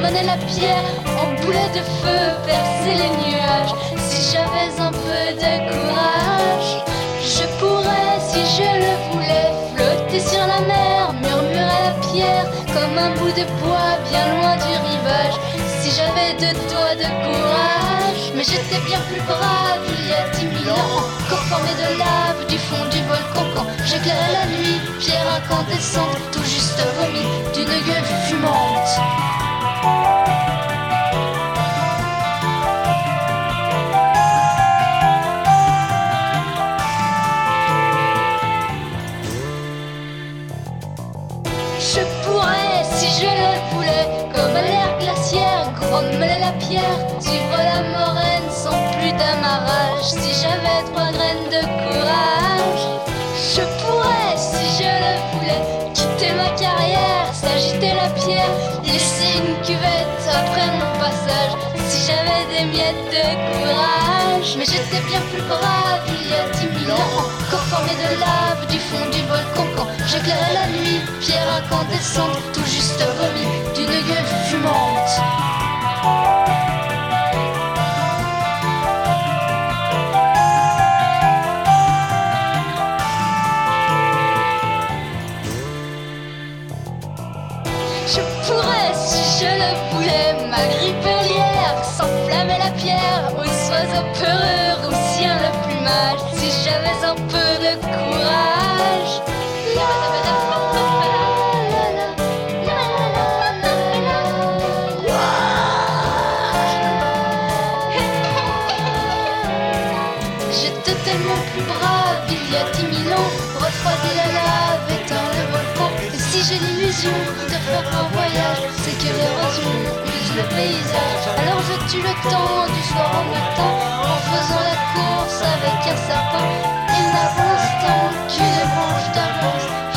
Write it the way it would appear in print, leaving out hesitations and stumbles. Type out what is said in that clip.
m'amenait la pierre en boulet de feu, percer les nuages. Si j'avais un peu de courage, je pourrais, si je le voulais, flotter sur la mer, murmurer la pierre comme un bout de bois bien loin du rivage. Si j'avais 2 doigts de courage, mais j'étais bien plus brave il y a 10 000 ans, encore formé de lave du fond du volcan quand j'éclairais la nuit, pierre incandescente, tout juste vomi d'une gueule fumante. Je pourrais, si je le voulais, comme l'air glaciaire, grommeler la pierre, suivre la moraine sans plus d'amarrage. Si j'avais 3 graines de courage, je pourrais, si je le voulais, quitter ma carrière, s'agiter la pierre, laisser une cuvette après mon passage. Si j'avais des miettes de courage, mais j'étais bien plus brave il y a 10 000 ans, encore formé de lave du fond du volcan quand j'éclairais la nuit, pierre incandescente, tout juste vomi d'une gueule fumante. Je pourrais, si je le voulais, m'agripper aux lierres, s'enflammer la pierre, aux oiseaux peureux, roussir le plumage. Si j'avais un peu de courage. J'étais tellement plus brave il y a 10 000 ans, refroidi la lave, éteint le volcan. Et si j'ai l'illusion de faire un voyage, c'est que l'érosion use le paysage. Alors je tue le temps du soir au matin en faisant la course avec un sapin. Il n'avance tant qu'une branche d'avance.